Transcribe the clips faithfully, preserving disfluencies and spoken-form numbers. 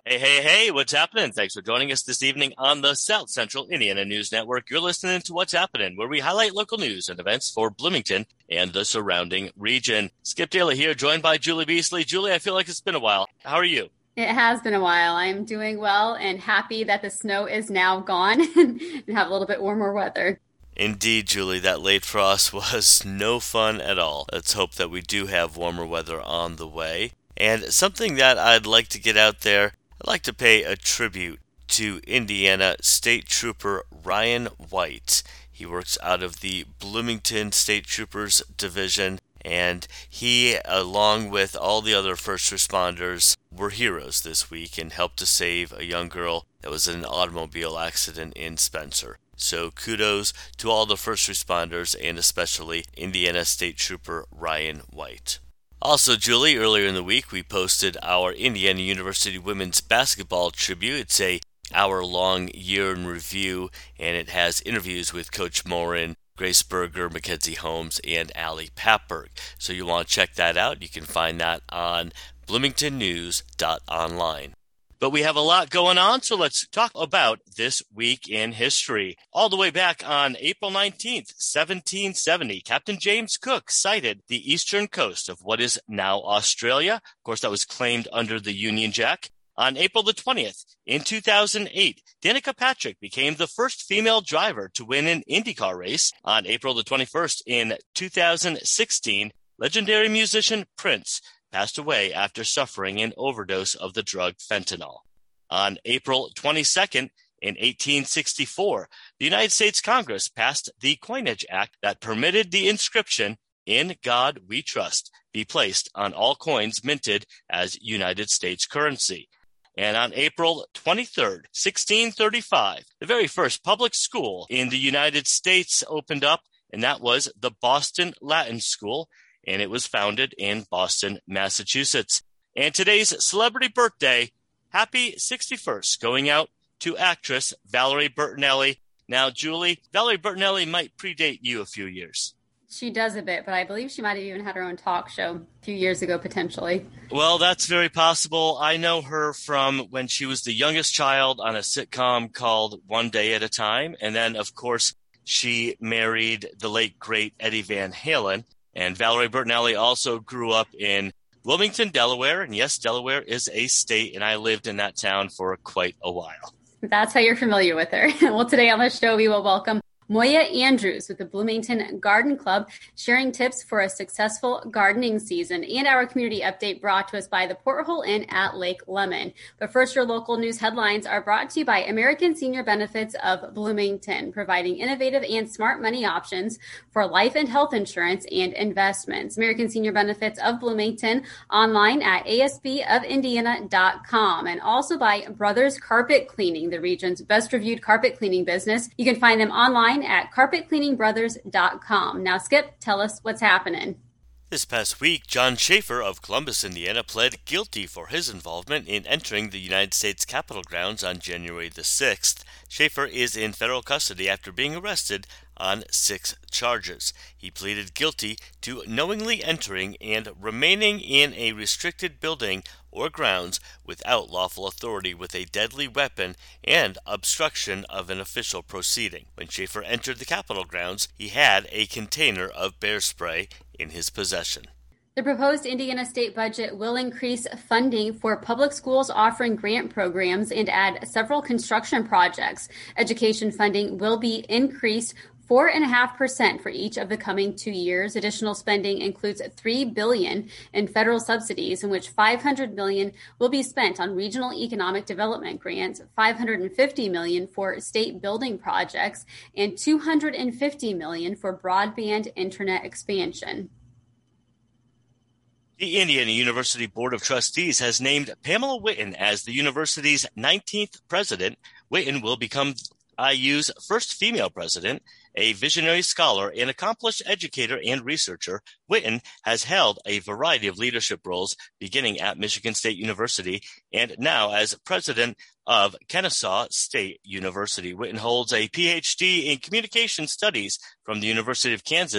Hey, hey, hey, what's happening? Thanks for joining us this evening on the South Central Indiana News Network. You're listening to What's Happening, where we highlight local news and events for Bloomington and the surrounding region. Skip Daly here, joined by Julie Beasley. Julie, I feel like it's been a while. How are you? It has been a while. I'm doing well and happy that the snow is now gone and have a little bit warmer weather. Indeed, Julie, that late frost was no fun at all. Let's hope that we do have warmer weather on the way. And something that I'd like to get out there, I'd like to pay a tribute to Indiana State Trooper Ryan White. He works out of the Bloomington State Troopers Division, and he, along with all the other first responders, were heroes this week and helped to save a young girl that was in an automobile accident in Spencer. So kudos to all the first responders and especially Indiana State Trooper Ryan White. Also, Julie, earlier in the week, we posted our Indiana University Women's Basketball Tribute. It's a hour-long year in review, and it has interviews with Coach Morin, Grace Berger, Mackenzie Holmes, and Allie Papberg. So you want to check that out. You can find that on bloomington news dot online. But we have a lot going on, so let's talk about this week in history. All the way back on April nineteenth, seventeen seventy, Captain James Cook sighted the eastern coast of what is now Australia. Of course, that was claimed under the Union Jack. On April the twentieth, in two thousand eight, Danica Patrick became the first female driver to win an IndyCar race. On April the twenty-first, in two thousand sixteen, legendary musician Prince passed away after suffering an overdose of the drug fentanyl. On April twenty-second, in eighteen sixty-four, the United States Congress passed the Coinage Act that permitted the inscription, "In God We Trust," be placed on all coins minted as United States currency. And on April twenty-third, sixteen thirty-five, the very first public school in the United States opened up, and that was the Boston Latin School, and it was founded in Boston, Massachusetts. And today's celebrity birthday, happy sixty-first, going out to actress Valerie Bertinelli. Now, Julie, Valerie Bertinelli might predate you a few years. She does a bit, but I believe she might have even had her own talk show a few years ago, potentially. Well, that's very possible. I know her from when she was the youngest child on a sitcom called One Day at a Time. And then, of course, she married the late, great Eddie Van Halen. And Valerie Bertinelli also grew up in Wilmington, Delaware. And yes, Delaware is a state, and I lived in that town for quite a while. That's how you're familiar with her. Well, today on the show, we will welcome Moya Andrews with the Bloomington Garden Club, sharing tips for a successful gardening season, and our community update brought to us by the Porthole Inn at Lake Lemon. But first, your local news headlines are brought to you by American Senior Benefits of Bloomington, providing innovative and smart money options for life and health insurance and investments. American Senior Benefits of Bloomington, online at A S B of Indiana dot com, and also by Brothers Carpet Cleaning, the region's best reviewed carpet cleaning business. You can find them online at carpet cleaning brothers dot com. Now, Skip, tell us what's happening. This past week, John Schaefer of Columbus, Indiana, pled guilty for his involvement in entering the United States Capitol grounds on January the sixth. Schaefer is in federal custody after being arrested on six charges. He pleaded guilty to knowingly entering and remaining in a restricted building or grounds without lawful authority with a deadly weapon and obstruction of an official proceeding. When Schaefer entered the Capitol grounds, he had a container of bear spray in his possession. The proposed Indiana state budget will increase funding for public schools offering grant programs and add several construction projects. Education funding will be increased four point five percent for each of the coming two years. Additional spending includes three billion dollars in federal subsidies, in which five hundred million dollars will be spent on regional economic development grants, five hundred fifty million dollars for state building projects, and two hundred fifty million dollars for broadband internet expansion. The Indiana University Board of Trustees has named Pamela Whitten as the university's nineteenth president. Whitten will become I U's first female president. A visionary scholar, an accomplished educator and researcher, Whitten has held a variety of leadership roles, beginning at Michigan State University and now as president of Kennesaw State University. Whitten holds a P H D in communication studies from the University of Kansas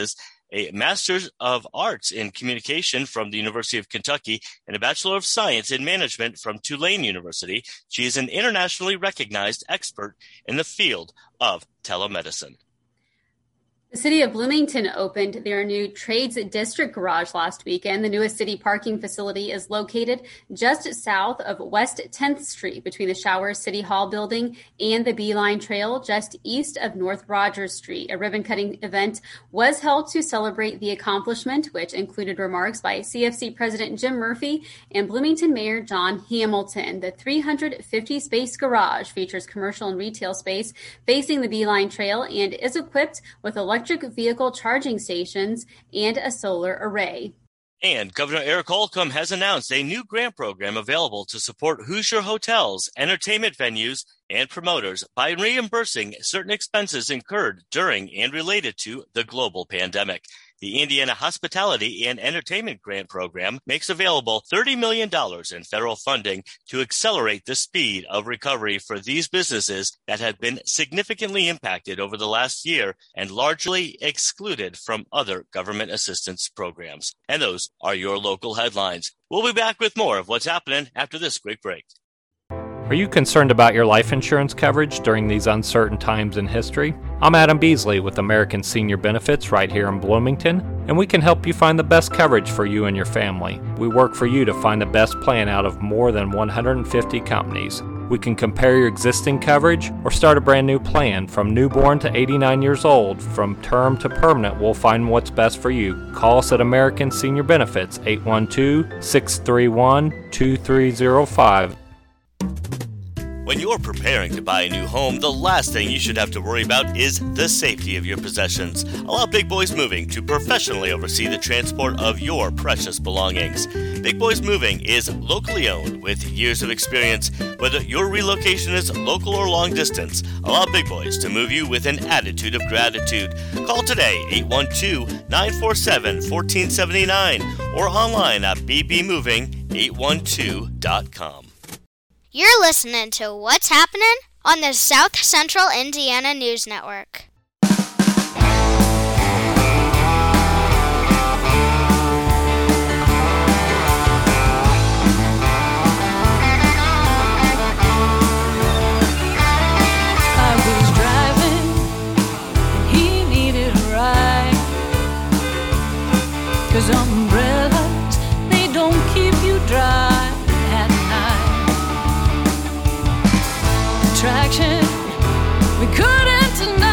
a Master's of Arts in Communication from the University of Kentucky, and a Bachelor of Science in Management from Tulane University. She is an internationally recognized expert in the field of telemedicine. The city of Bloomington opened their new Trades District Garage last weekend. The newest city parking facility is located just south of West tenth Street between the Showers City Hall building and the Beeline Trail just east of North Rogers Street. A ribbon-cutting event was held to celebrate the accomplishment, which included remarks by C F C President Jim Murphy and Bloomington Mayor John Hamilton. The three hundred fifty space garage features commercial and retail space facing the Beeline Trail and is equipped with electric electric vehicle charging stations and a solar array. And Governor Eric Holcomb has announced a new grant program available to support Hoosier hotels, entertainment venues, and promoters by reimbursing certain expenses incurred during and related to the global pandemic. The Indiana Hospitality and Entertainment Grant Program makes available thirty million dollars in federal funding to accelerate the speed of recovery for these businesses that have been significantly impacted over the last year and largely excluded from other government assistance programs. And those are your local headlines. We'll be back with more of what's happening after this quick break. Are you concerned about your life insurance coverage during these uncertain times in history? I'm Adam Beasley with American Senior Benefits right here in Bloomington, and we can help you find the best coverage for you and your family. We work for you to find the best plan out of more than one hundred fifty companies. We can compare your existing coverage or start a brand new plan. From newborn to eighty-nine years old, from term to permanent, we'll find what's best for you. Call us at American Senior Benefits, eight one two, six three one, two three zero five. When you're preparing to buy a new home, the last thing you should have to worry about is the safety of your possessions. Allow Big Boys Moving to professionally oversee the transport of your precious belongings. Big Boys Moving is locally owned with years of experience. Whether your relocation is local or long distance, allow Big Boys to move you with an attitude of gratitude. Call today, eight one two, nine four seven, one four seven nine, or online at b b moving eight one two dot com. You're listening to What's Happening on the South Central Indiana News Network. I was driving, he needed a ride, 'cause umbrellas, they don't keep you dry. Attraction we couldn't deny.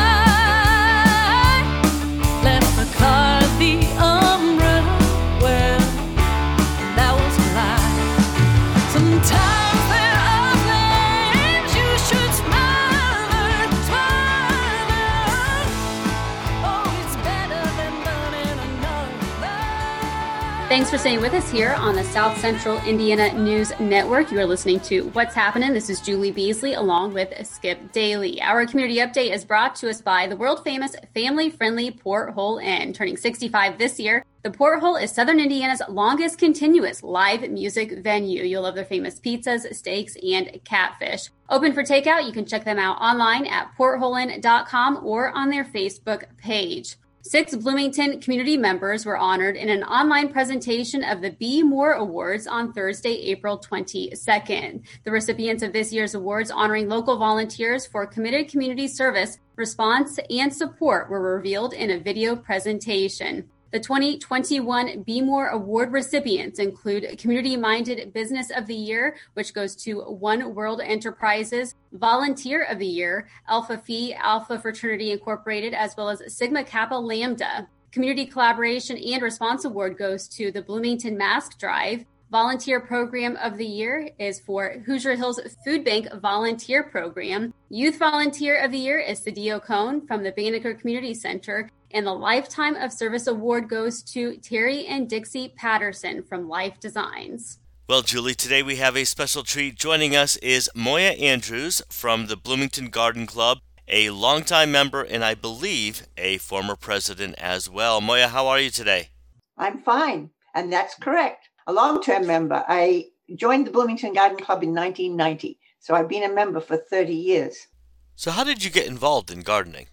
Left the car, the umbrella, well, that was a lie. Sometimes there are things you should smile, smile. Oh, it's better than burning another. Thanks for staying with us here on the South Central Indiana News Network. You are listening to What's Happening. This is Julie Beasley along with Skip Daly. Our community update is brought to us by the world-famous family-friendly Porthole Inn. Turning sixty-five this year, the Porthole is Southern Indiana's longest continuous live music venue. You'll love their famous pizzas, steaks, and catfish. Open for takeout. You can check them out online at porthole inn dot com or on their Facebook page. Six Bloomington community members were honored in an online presentation of the Be More Awards on Thursday, April twenty-second. The recipients of this year's awards honoring local volunteers for committed community service, response, and support were revealed in a video presentation. The twenty twenty-one Be More Award recipients include Community-Minded Business of the Year, which goes to One World Enterprises, Volunteer of the Year, Alpha Phi Alpha Fraternity Incorporated, as well as Sigma Kappa Lambda. Community Collaboration and Response Award goes to the Bloomington Mask Drive. Volunteer Program of the Year is for Hoosier Hills Food Bank Volunteer Program. Youth Volunteer of the Year is Sadio Cohn from the Banneker Community Center. And the Lifetime of Service Award goes to Terry and Dixie Patterson from Life Designs. Well, Julie, today we have a special treat. Joining us is Moya Andrews from the Bloomington Garden Club, a longtime member and I believe a former president as well. Moya, how are you today? I'm fine, and that's correct. A long-term member. I joined the Bloomington Garden Club in nineteen ninety, so I've been a member for thirty years. So how did you get involved in gardening?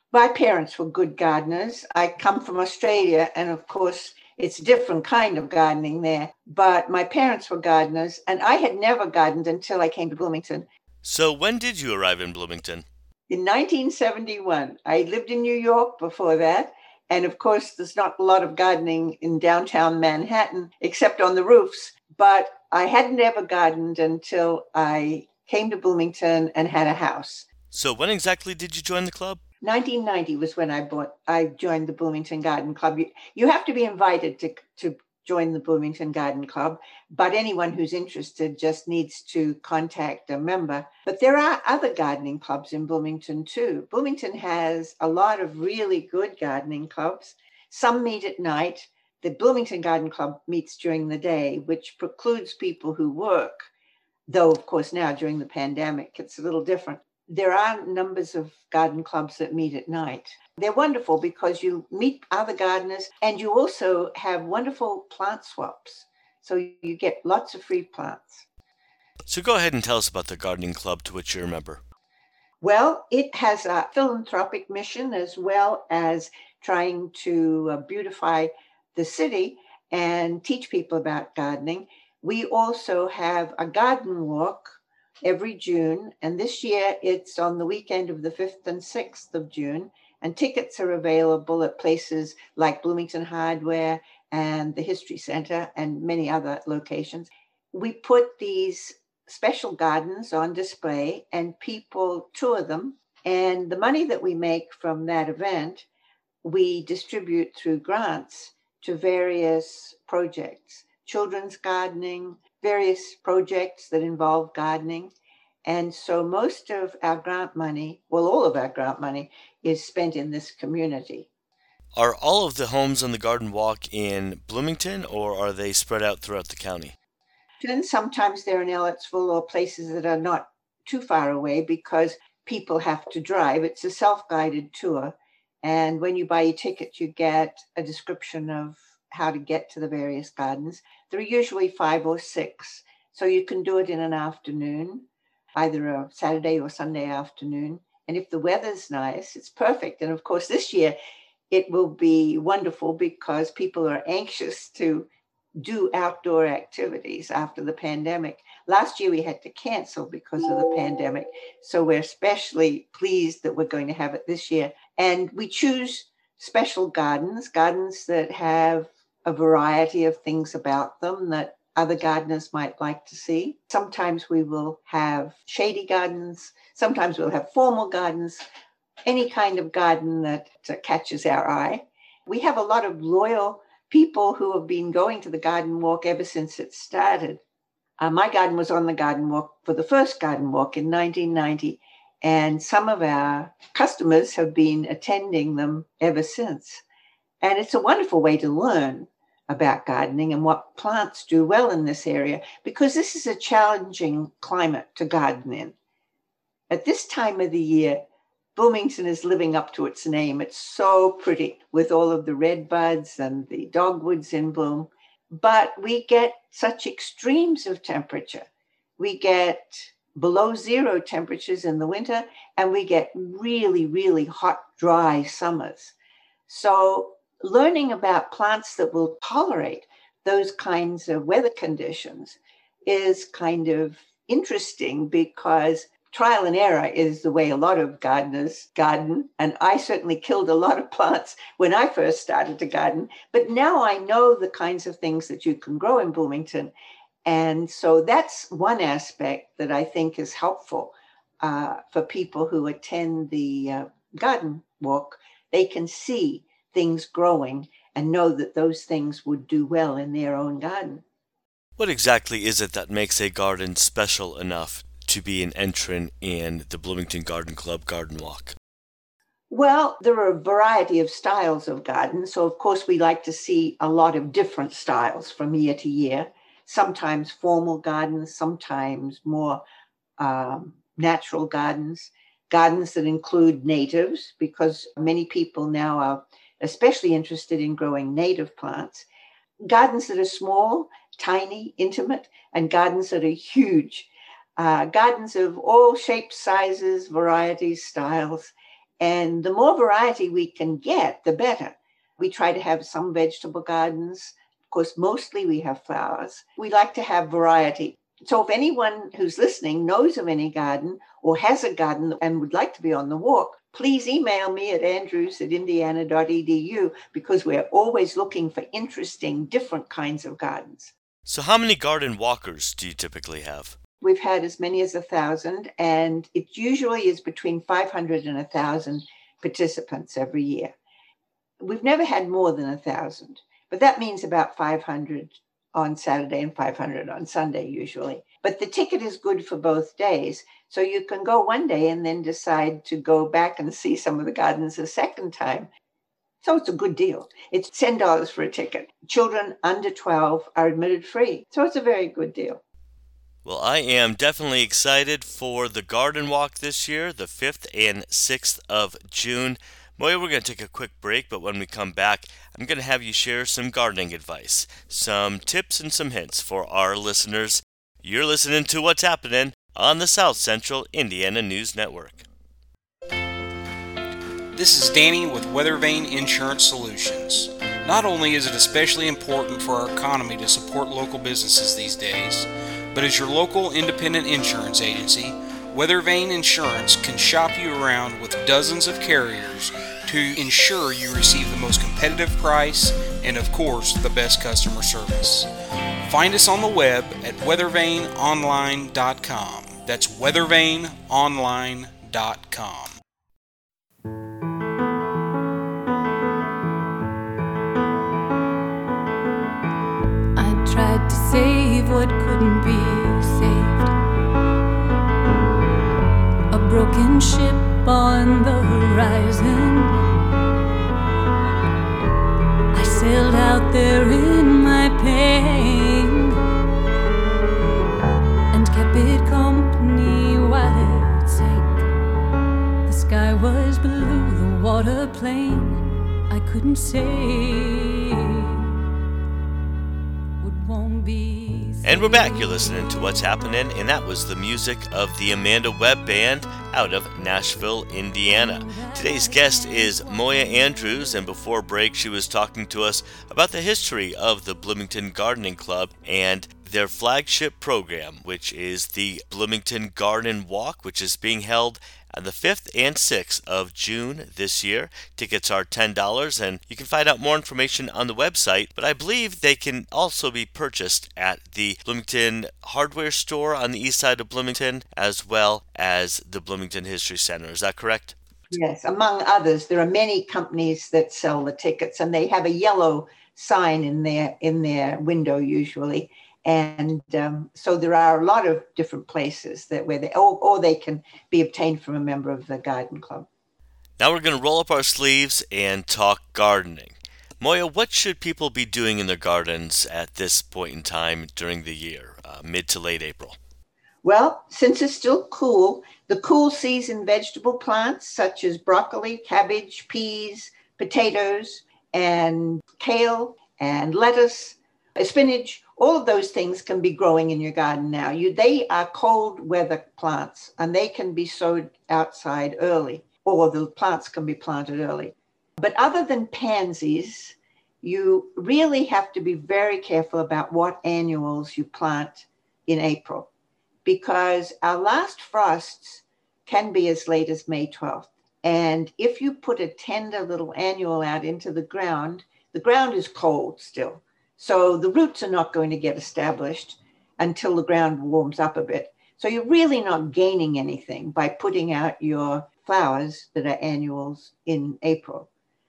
My parents were good gardeners. I come from Australia, and of course, it's a different kind of gardening there. But my parents were gardeners, and I had never gardened until I came to Bloomington. So, when did you arrive in Bloomington? In nineteen seventy-one, I lived in New York before that. And of course, there's not a lot of gardening in downtown Manhattan, except on the roofs. But I hadn't ever gardened until I came to Bloomington and had a house. So, when exactly did you join the club? nineteen ninety was when I bought, I joined the Bloomington Garden Club. You, you have to be invited to, to join the Bloomington Garden Club, but anyone who's interested just needs to contact a member. But there are other gardening clubs in Bloomington too. Bloomington has a lot of really good gardening clubs. Some meet at night. The Bloomington Garden Club meets during the day, which precludes people who work, though of course now during the pandemic, it's a little different. There are numbers of garden clubs that meet at night. They're wonderful because you meet other gardeners and you also have wonderful plant swaps. So you get lots of free plants. So go ahead and tell us about the gardening club to which you're a member. Well, it has a philanthropic mission as well as trying to uh, beautify the city and teach people about gardening. We also have a garden walk every June, and this year it's on the weekend of the fifth and sixth of June, and tickets are available at places like Bloomington Hardware and the History Center and many other locations. We put these special gardens on display and people tour them, and the money that we make from that event, we distribute through grants to various projects, children's gardening, various projects that involve gardening. And so most of our grant money, well, all of our grant money is spent in this community. Are all of the homes on the garden walk in Bloomington, or are they spread out throughout the county? And sometimes they're in Ellettsville or places that are not too far away because people have to drive. It's a self-guided tour. And when you buy your ticket, you get a description of how to get to the various gardens. There are usually five or six, so you can do it in an afternoon, either a Saturday or Sunday afternoon. And if the weather's nice, it's perfect. And of course, this year it will be wonderful because people are anxious to do outdoor activities after the pandemic. Last year we had to cancel because of the pandemic, so we're especially pleased that we're going to have it this year. And we choose special gardens, gardens that have a variety of things about them that other gardeners might like to see. Sometimes we will have shady gardens. Sometimes we'll have formal gardens, any kind of garden that catches our eye. We have a lot of loyal people who have been going to the garden walk ever since it started. Uh, my garden was on the garden walk for the first garden walk in nineteen ninety, and some of our customers have been attending them ever since. And it's a wonderful way to learn about gardening and what plants do well in this area, because this is a challenging climate to garden in. At this time of the year, Bloomington is living up to its name. It's so pretty with all of the red buds and the dogwoods in bloom. But we get such extremes of temperature. We get below zero temperatures in the winter, and we get really, really hot, dry summers. So learning about plants that will tolerate those kinds of weather conditions is kind of interesting, because trial and error is the way a lot of gardeners garden. And I certainly killed a lot of plants when I first started to garden. But now I know the kinds of things that you can grow in Bloomington. And so that's one aspect that I think is helpful uh, for people who attend the uh, garden walk. They can see things growing and know that those things would do well in their own garden. What exactly is it that makes a garden special enough to be an entrant in the Bloomington Garden Club Garden Walk? Well, there are a variety of styles of gardens. So, of course, we like to see a lot of different styles from year to year. Sometimes formal gardens, sometimes more um, natural gardens, gardens that include natives, because many people now are especially interested in growing native plants, gardens that are small, tiny, intimate, and gardens that are huge, uh, gardens of all shapes, sizes, varieties, styles. And the more variety we can get, the better. We try to have some vegetable gardens. Of course, mostly we have flowers. We like to have variety. So if anyone who's listening knows of any garden or has a garden and would like to be on the walk, please email me at andrews at indiana dot e d u, because we're always looking for interesting, different kinds of gardens. So how many garden walkers do you typically have? We've had as many as a thousand, and it usually is between five hundred and a thousand participants every year. We've never had more than a thousand, but that means about five hundred on Saturday and five hundred on Sunday usually. But the ticket is good for both days. So you can go one day and then decide to go back and see some of the gardens a second time. So it's a good deal. It's ten dollars for a ticket. Children under twelve are admitted free. So it's a very good deal. Well, I am definitely excited for the garden walk this year, the fifth and sixth of June. Moya, we're going to take a quick break, but when we come back, I'm going to have you share some gardening advice, some tips and some hints for our listeners. You're listening to What's Happening on the South Central Indiana News Network. This is Danny with Weathervane Insurance Solutions. Not only is it especially important for our economy to support local businesses these days, but as your local independent insurance agency, Weathervane Insurance can shop you around with dozens of carriers to ensure you receive the most competitive price and, of course, the best customer service. Find us on the web at weathervane online dot com. That's weathervane online dot com. I tried to save what couldn't be saved. A broken ship on the horizon. I sailed out there in my pain and kept it company while it sank. The sky was blue, the water plain. I couldn't say what won't be. And we're back. You're listening to What's Happening, and that was the music of the Amanda Webb Band out of Nashville, Indiana. Today's guest is Moya Andrews, and before break she was talking to us about the history of the Bloomington Gardening Club and their flagship program, which is the Bloomington Garden Walk, which is being held on the fifth and sixth of June this year. Tickets are ten dollars, and you can find out more information on the website, but I believe they can also be purchased at the Bloomington Hardware Store on the east side of Bloomington, as well as the Bloomington History Center. Is that correct? Yes, among others. There are many companies that sell the tickets, and they have a yellow sign in their in their window usually. And um, so there are a lot of different places that where they or, or they can be obtained from a member of the garden club. Now we're going to roll up our sleeves and talk gardening. Moya, what should people be doing in their gardens at this point in time during the year, uh, mid to late April? Well, since it's still cool, the cool season vegetable plants such as broccoli, cabbage, peas, potatoes, and kale, and lettuce, spinach, all of those things can be growing in your garden now. You, they are cold weather plants, and they can be sowed outside early, or the plants can be planted early. But other than pansies, you really have to be very careful about what annuals you plant in April, because our last frosts can be as late as May twelfth. And if you put a tender little annual out into the ground, the ground is cold still. So the roots are not going to get established until the ground warms up a bit. So you're really not gaining anything by putting out your flowers that are annuals in April.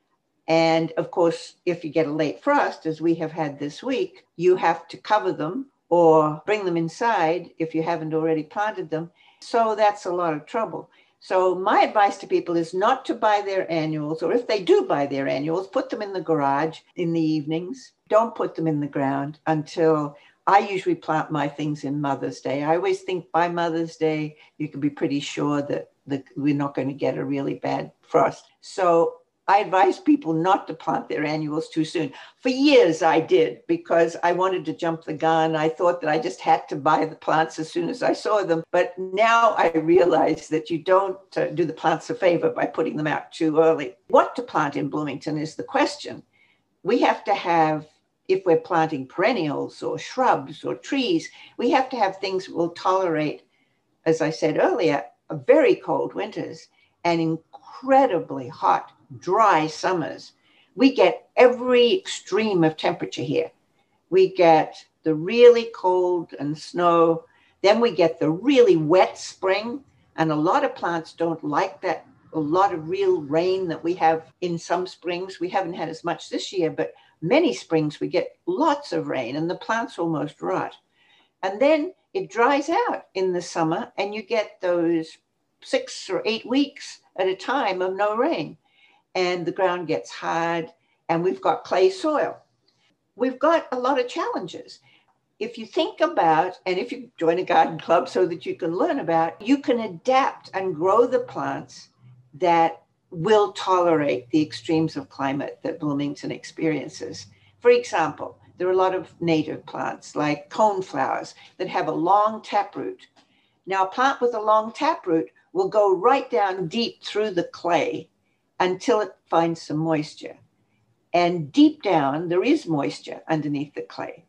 And of course, if you get a late frost, as we have had this week, you have to cover them or bring them inside if you haven't already planted them. So that's a lot of trouble. So my advice to people is not to buy their annuals, or if they do buy their annuals, put them in the garage in the evenings. Don't put them in the ground until I usually plant my things in Mother's Day. I always think by Mother's Day, you can be pretty sure that the, we're not going to get a really bad frost. So I advise people not to plant their annuals too soon. For years I did, because I wanted to jump the gun. I thought that I just had to buy the plants as soon as I saw them. But now I realize that you don't uh, do the plants a favor by putting them out too early. What to plant in Bloomington is the question. We have to have, if we're planting perennials or shrubs or trees, we have to have things that will tolerate, as I said earlier, very cold winters and incredibly hot, dry summers. We get every extreme of temperature here. We get the really cold and snow, then we get the really wet spring, and a lot of plants don't like that, a lot of real rain that we have in some springs. We haven't had as much this year, but many springs we get lots of rain and the plants almost rot. And then it dries out in the summer and you get those six or eight weeks at a time of no rain. And the ground gets hard, and we've got clay soil. We've got a lot of challenges. If you think about, and if you join a garden club so that you can learn about, you can adapt and grow the plants that will tolerate the extremes of climate that Bloomington experiences. For example, there are a lot of native plants like coneflowers that have a long taproot. Now, a plant with a long taproot will go right down deep through the clay until it finds some moisture. And deep down, there is moisture underneath the clay.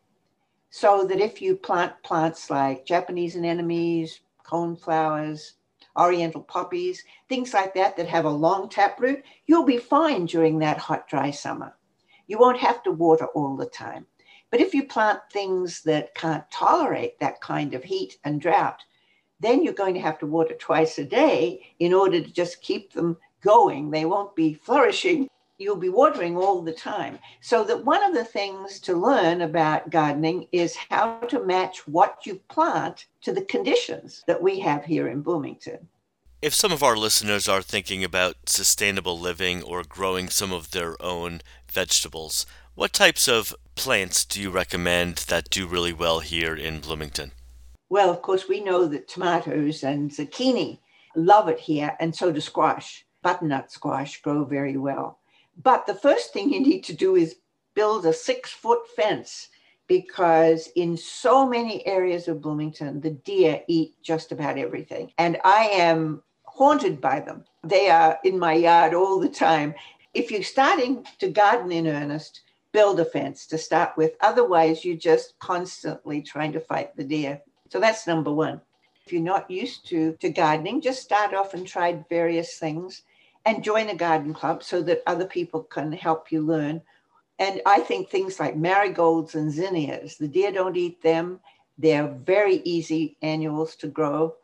So that if you plant plants like Japanese anemones, coneflowers, oriental poppies, things like that that have a long taproot, you'll be fine during that hot, dry summer. You won't have to water all the time. But if you plant things that can't tolerate that kind of heat and drought, then you're going to have to water twice a day in order to just keep them going. They won't be flourishing. You'll be watering all the time. So that one of the things to learn about gardening is how to match what you plant to the conditions that we have here in Bloomington. If some of our listeners are thinking about sustainable living or growing some of their own vegetables, what types of plants do you recommend that do really well here in Bloomington? Well, of course, we know that tomatoes and zucchini love it here, and so do squash. Butternut squash grow very well. But the first thing you need to do is build a six-foot fence, because in so many areas of Bloomington, the deer eat just about everything. And I am haunted by them. They are in my yard all the time. If you're starting to garden in earnest, build a fence to start with. Otherwise, you're just constantly trying to fight the deer. So that's number one. If you're not used to, to gardening, just start off and try various things and join a garden club so that other people can help you learn. And I think things like marigolds and zinnias, the deer don't eat them. They're very easy annuals to grow.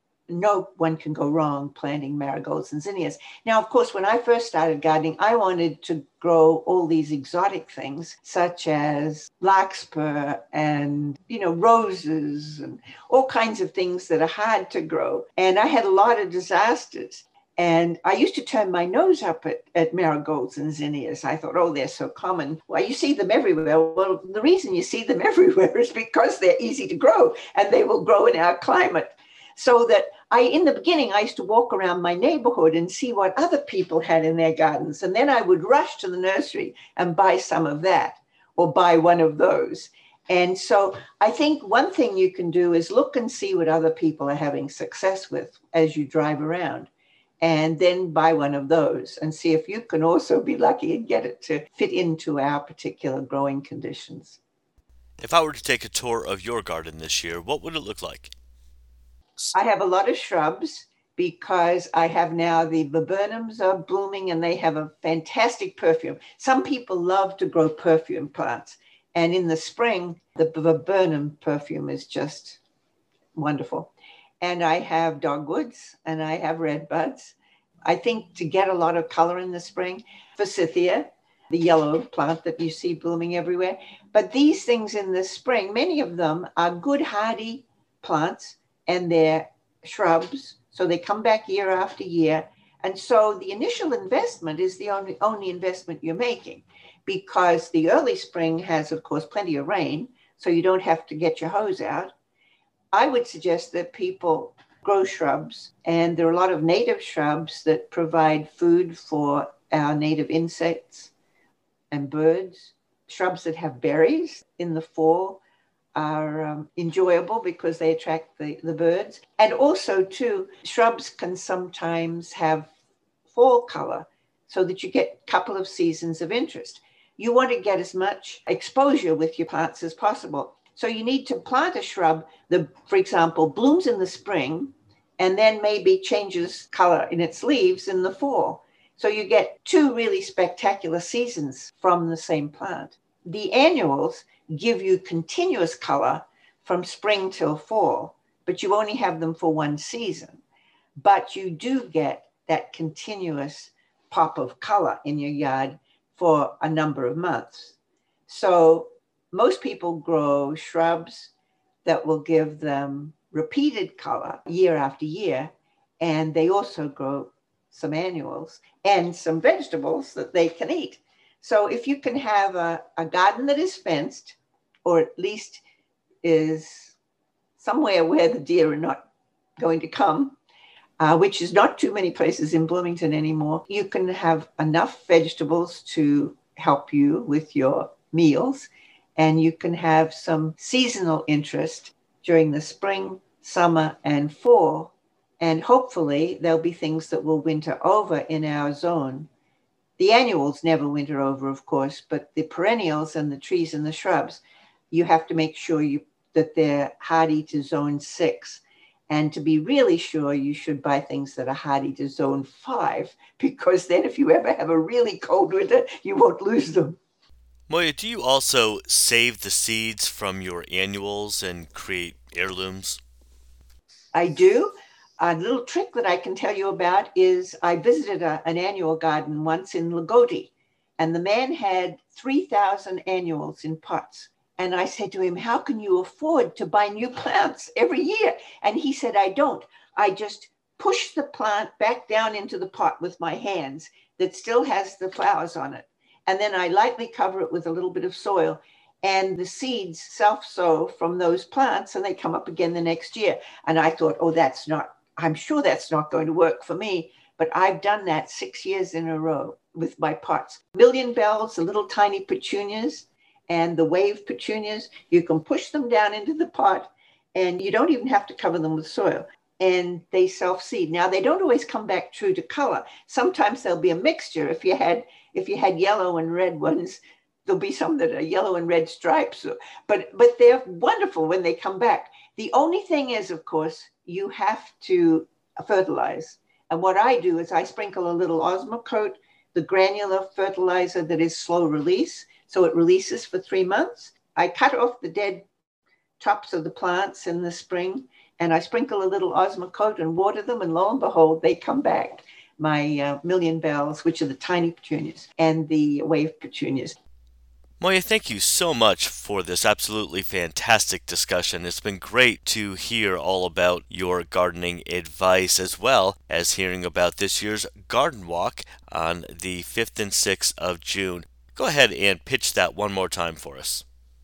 No one can go wrong planting marigolds and zinnias. Now, of course, when I first started gardening, I wanted to grow all these exotic things, such as larkspur and, you know, roses and all kinds of things that are hard to grow. And I had a lot of disasters. And I used to turn my nose up at, at marigolds and zinnias. I thought, oh, they're so common. Well, you see them everywhere. Well, the reason you see them everywhere is because they're easy to grow and they will grow in our climate. So that I, in the beginning, I used to walk around my neighborhood and see what other people had in their gardens. And then I would rush to the nursery and buy some of that or buy one of those. And so I think one thing you can do is look and see what other people are having success with as you drive around. And then buy one of those and see if you can also be lucky and get it to fit into our particular growing conditions. If I were to take a tour of your garden this year, what would it look like? I have a lot of shrubs because I have now the viburnums are blooming and they have a fantastic perfume. Some people love to grow perfume plants. And in the spring, the viburnum perfume is just wonderful. And I have dogwoods and I have redbuds. I think to get a lot of color in the spring, forsythia, the yellow plant that you see blooming everywhere. But these things in the spring, many of them are good hardy plants and they're shrubs. So they come back year after year. And so the initial investment is the only, only investment you're making, because the early spring has, of course, plenty of rain. So you don't have to get your hose out. I would suggest that people grow shrubs, and there are a lot of native shrubs that provide food for our native insects and birds. Shrubs that have berries in the fall are um, enjoyable because they attract the, the birds. And also, too, shrubs can sometimes have fall color so that you get a couple of seasons of interest. You want to get as much exposure with your plants as possible. So you need to plant a shrub that, for example, blooms in the spring and then maybe changes color in its leaves in the fall. So you get two really spectacular seasons from the same plant. The annuals give you continuous color from spring till fall, but you only have them for one season. But you do get that continuous pop of color in your yard for a number of months. So most people grow shrubs that will give them repeated color year after year, and they also grow some annuals and some vegetables that they can eat. So if you can have a, a garden that is fenced, or at least is somewhere where the deer are not going to come, uh, which is not too many places in Bloomington anymore, you can have enough vegetables to help you with your meals, and you can have some seasonal interest during the spring, summer, and fall. And hopefully there'll be things that will winter over in our zone. The annuals never winter over, of course, but the perennials and the trees and the shrubs, you have to make sure you that they're hardy to zone six. And to be really sure, you should buy things that are hardy to zone five, because then if you ever have a really cold winter, you won't lose them. Moya, do you also save the seeds from your annuals and create heirlooms? I do. A little trick that I can tell you about is I visited a, an annual garden once in Lagodi, and the man had three thousand annuals in pots. And I said to him, how can you afford to buy new plants every year? And he said, I don't. I just push the plant back down into the pot with my hands that still has the flowers on it. And then I lightly cover it with a little bit of soil, and the seeds self-sow from those plants, and they come up again the next year. And I thought, oh, that's not, I'm sure that's not going to work for me. But I've done that six years in a row with my pots. Million bells, the little tiny petunias, and the wave petunias, you can push them down into the pot, and you don't even have to cover them with soil. And they self-seed. Now, they don't always come back true to color. Sometimes there'll be a mixture. If you had if you had yellow and red ones, there'll be some that are yellow and red stripes. But but they're wonderful when they come back. The only thing is, of course, you have to fertilize. And what I do is I sprinkle a little Osmocote, the granular fertilizer that is slow release, so it releases for three months. I cut off the dead tops of the plants in the spring, and I sprinkle a little Osmocote and water them, and lo and behold, they come back. My uh, million bells, which are the tiny petunias, and the wave petunias. Moya, thank you so much for this absolutely fantastic discussion. It's been great to hear all about your gardening advice, as well as hearing about this year's garden walk on the fifth and sixth of June. Go ahead and pitch that one more time for us.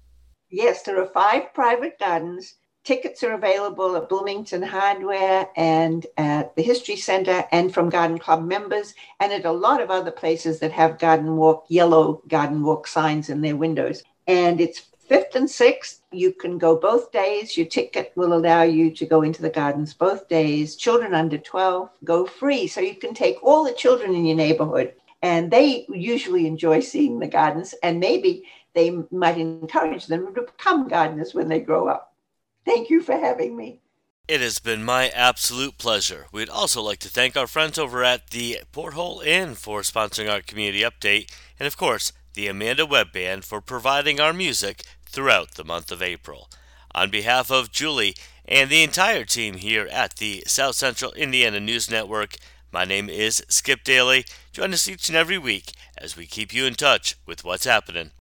Yes, there are five private gardens. Tickets are available at Bloomington Hardware and at the History Center and from Garden Club members, and at a lot of other places that have garden walk, yellow garden walk signs in their windows. And it's fifth and sixth. You can go both days. Your ticket will allow you to go into the gardens both days. Children under twelve go free. So you can take all the children in your neighborhood, and they usually enjoy seeing the gardens, and maybe they might encourage them to become gardeners when they grow up. Thank you for having me. It has been my absolute pleasure. We'd also like to thank our friends over at the Porthole Inn for sponsoring our community update, and of course, the Amanda Webb Band for providing our music throughout the month of April. On behalf of Julie and the entire team here at the South Central Indiana News Network, my name is Skip Daly. Join us each and every week as we keep you in touch with what's happening.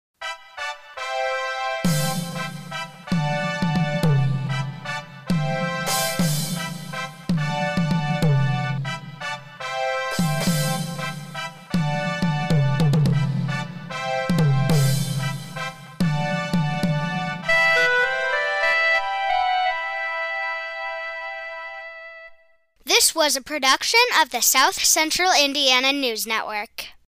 This was a production of the South Central Indiana News Network.